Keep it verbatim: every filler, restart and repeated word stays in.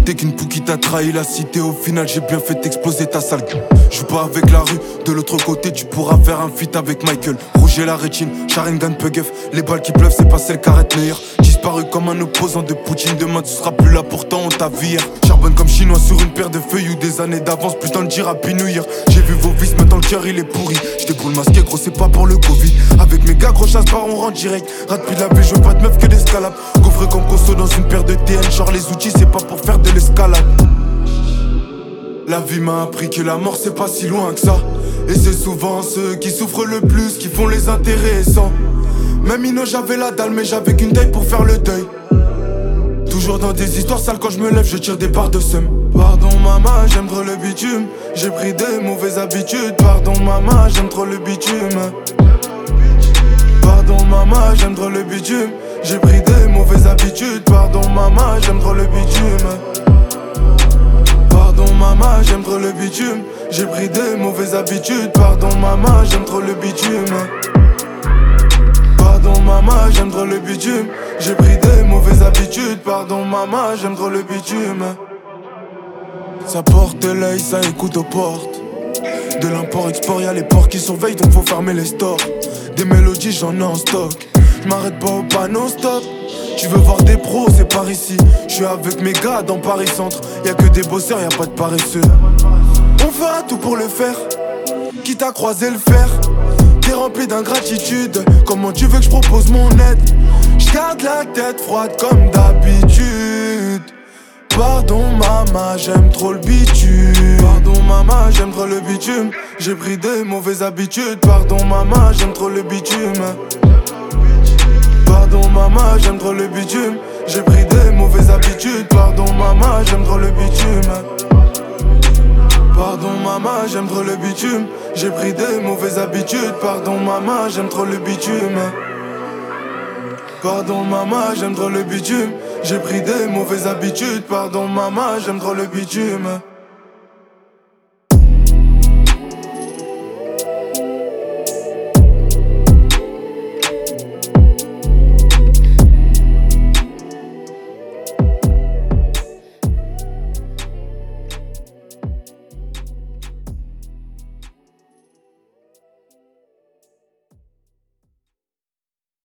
T'es qu'une poux qui t'a trahi la cité. Au final j'ai bien fait t'exploser ta sale gueule. J'joue pas avec la rue, de l'autre côté tu pourras faire un feat avec Michael. Rouge et la rétine, Sharingan Puguff. Les balles qui pleuvent c'est pas celle qui arrête meilleur. Disparu comme un opposant de Poutine. Demain tu seras plus là pourtant on t'a vu hier. Charbonne comme chinois sur une paire de feuilles ou des années d'avance. Putain de dire Happy New Year. J'ai vu vos vices maintenant le cœur il est pourri. J'déboule masqué gros c'est pas pour le Covid. Avec mes gars gros chasse par on rentre direct. Rate plus de la vie je veux pas de meuf que d'escalade. Coffre comme conso dans une paire de T N. Genre les outils c'est pas pour faire de l'escalade. La vie m'a appris que la mort c'est pas si loin que ça. Et c'est souvent ceux qui souffrent le plus qui font les intéressants. Même Ino j'avais la dalle mais j'avais qu'une taille pour faire le deuil. Toujours dans des histoires sales quand je me lève je tire des barres de seum. Pardon maman j'aime trop le bitume. J'ai pris des mauvaises habitudes. Pardon maman j'aime trop le bitume. Pardon maman j'aime trop le bitume. J'ai pris des mauvaises habitudes. Pardon maman j'aime trop le bitume. Pardon maman j'aime trop le bitume. J'ai pris des mauvaises habitudes. Pardon maman j'aime trop le bitume. Pardon maman j'aime trop le bitume. J'ai pris des mauvaises habitudes. Pardon maman j'aime trop le bitume. Ça porte l'œil, ça écoute aux portes. De l'import-export y'a les ports qui surveillent donc faut fermer les stores. Des mélodies j'en ai en stock. J'm'arrête pas au panneau stop. Tu veux voir des pros c'est par ici. J'suis avec mes gars dans Paris Centre. Y'a que des bosseurs y'a pas de paresseux. On fera tout pour le faire. Quitte à croiser le fer. T'es rempli d'ingratitude. Comment tu veux que je propose mon aide? J'garde la tête froide comme d'habitude. Pardon maman j'aime trop le bitume. Pardon maman j'aime trop le bitume. J'ai pris des mauvaises habitudes. Pardon maman j'aime trop le bitume. Pardon maman j'aime trop le bitume. J'ai pris des mauvaises habitudes. Pardon maman j'aime trop le bitume. Pardon maman j'aime trop le bitume. J'ai pris des mauvaises habitudes. Pardon maman j'aime trop le bitume. Pardon maman j'aime trop le bitume. J'ai pris des mauvaises habitudes. Pardon maman j'aime trop le bitume.